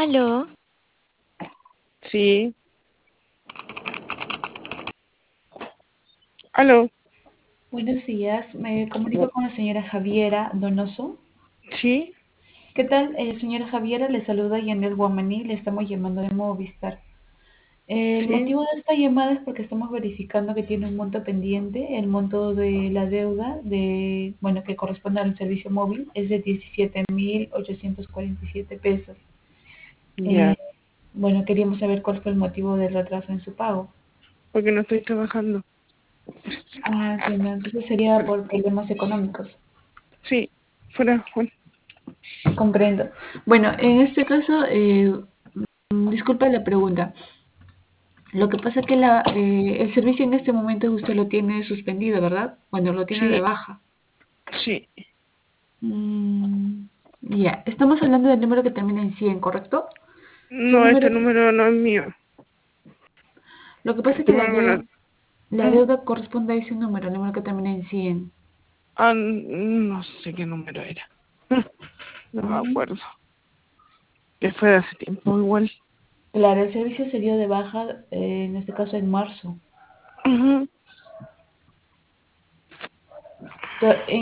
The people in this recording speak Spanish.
Aló, Sí, aló, Buenos días, me comunico con la señora Javiera Donoso. sí, ¿Qué tal, señora Javiera? Le saluda Yanel Guamaní, le estamos llamando de Movistar. El sí, motivo de esta llamada es porque estamos verificando que tiene un monto pendiente, el monto de la deuda bueno, que corresponde al servicio móvil es de 17.847 pesos. ya, Eh, bueno, queríamos saber cuál fue el motivo del retraso en su pago. porque no estoy trabajando. Ah, entiendo, entonces sería por problemas económicos. Sí, fuera Juan. Comprendo. Bueno, en este caso, disculpa la pregunta. Lo que pasa es que el servicio en este momento usted lo tiene suspendido, ¿verdad? Bueno, lo tiene de Sí, baja. sí, Ya, estamos hablando del número que termina en 100, ¿correcto? Su no, número, este número no es mío. lo que pasa es Este que número me lo... la ¿Mm? deuda corresponde a ese número, el número que termina en 100. Ah, no sé qué número era. No me Ujú. acuerdo. Que fue de hace tiempo igual. Claro, el servicio se dio de baja, en este caso en marzo. Ujú. To-